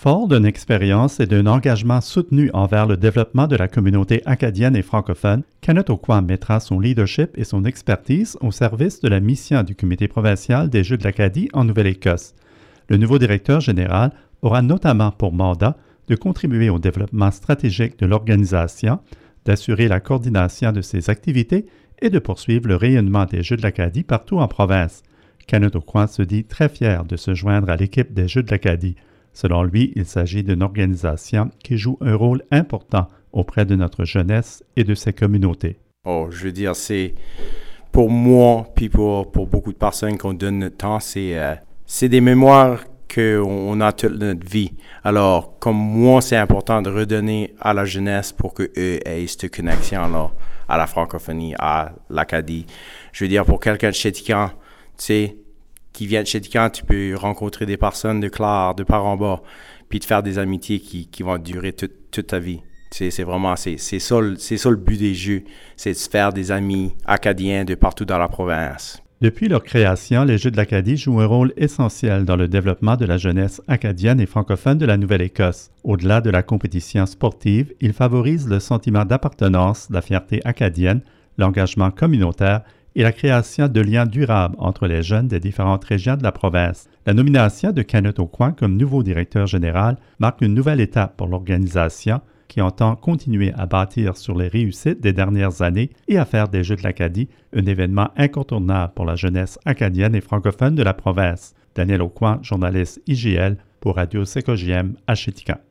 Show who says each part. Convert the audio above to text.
Speaker 1: Fort d'une expérience et d'un engagement soutenu envers le développement de la communauté acadienne et francophone, Kanatoquin mettra son leadership et son expertise au service de la mission du Comité provincial des Jeux de l'Acadie en Nouvelle-Écosse. Le nouveau directeur général aura notamment pour mandat de contribuer au développement stratégique de l'organisation, d'assurer la coordination de ses activités et de poursuivre le rayonnement des Jeux de l'Acadie partout en province. Kanatoquin se dit très fier de se joindre à l'équipe des Jeux de l'Acadie. Selon lui, il s'agit d'une organisation qui joue un rôle important auprès de notre jeunesse et de ses communautés.
Speaker 2: Je veux dire, c'est pour moi, puis pour beaucoup de personnes qu'on donne notre temps, c'est des mémoires qu'on a toute notre vie. Alors, comme moi, c'est important de redonner à la jeunesse pour qu'eux aient cette connexion-là à la francophonie, à l'Acadie. Je veux dire, pour quelqu'un de Chéticamp, tu sais, qui vient de Chéticamp, tu peux rencontrer des personnes de Clare, de par en bas, puis te faire des amitiés qui vont durer toute ta vie. C'est ça le but des Jeux, c'est de se faire des amis acadiens de partout dans la province.
Speaker 1: Depuis leur création, les Jeux de l'Acadie jouent un rôle essentiel dans le développement de la jeunesse acadienne et francophone de la Nouvelle-Écosse. Au-delà de la compétition sportive, ils favorisent le sentiment d'appartenance, la fierté acadienne, l'engagement communautaire et la création de liens durables entre les jeunes des différentes régions de la province. La nomination de Kanatoquin comme nouveau directeur général marque une nouvelle étape pour l'organisation qui entend continuer à bâtir sur les réussites des dernières années et à faire des Jeux de l'Acadie un événement incontournable pour la jeunesse acadienne et francophone de la province. Daniel Aucoin, journaliste IGL pour Radio CKJM à Chéticamp.